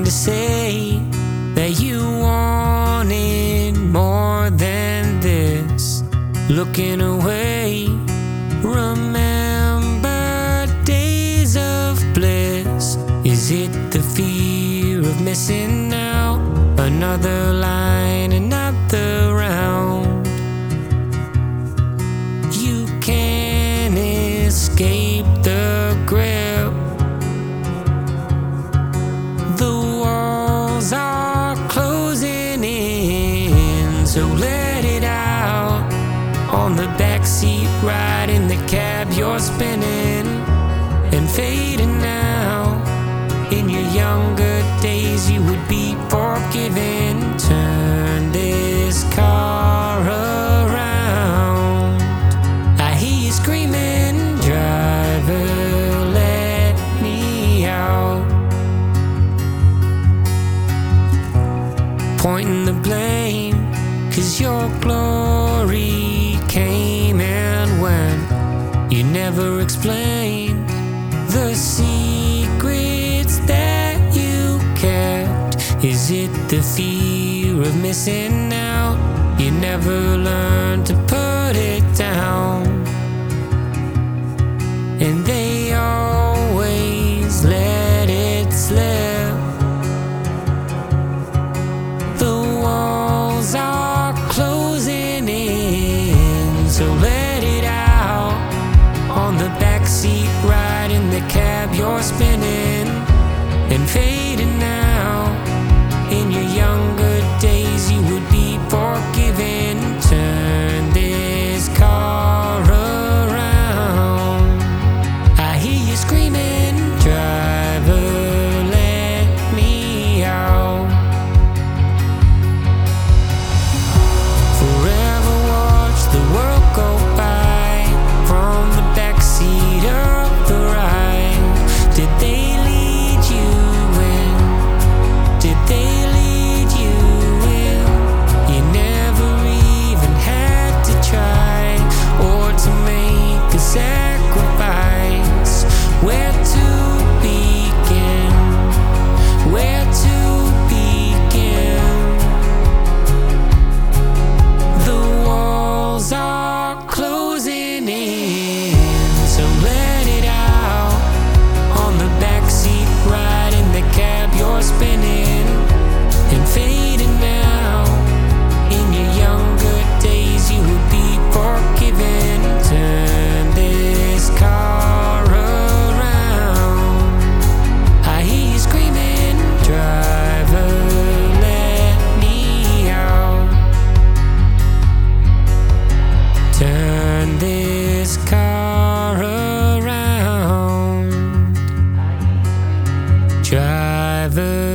trying to say that you wanted more than this. Looking away, remember days of bliss. Is it the fear of missing out? Another line, another round. You can't escape the grip. The walls are closing in, so let it out. On the backseat ride in the cab you're spinning and fading now. In your younger days you would be forgiven. Turn this car around. I hear you screaming, driver, let me out. Pointing the blame, 'cause your glory came and went. You never explained the secrets that you kept. Is it the fear of missing out? You never learned to put it down. And they always let it slip. The walls are closing in, so let it out. On the backseat ride in the cab you're spinning and fading now. In your younger days you would be forgiven. Turn this car around. I hear you screaming, driver, let me out. Forever watch the world go by from the backseat of the ride. Did they lead you in? Did they lead you in? You never even had to try or to make a sacrifice. Where to begin? Where to begin? The walls are closing in, so let it out. On the backseat ride in the cab you're spinning and fading now. In your younger days you would be forgiven. Turn this car around. I hear you screaming, driver, let me out. Turn this car around. Driver,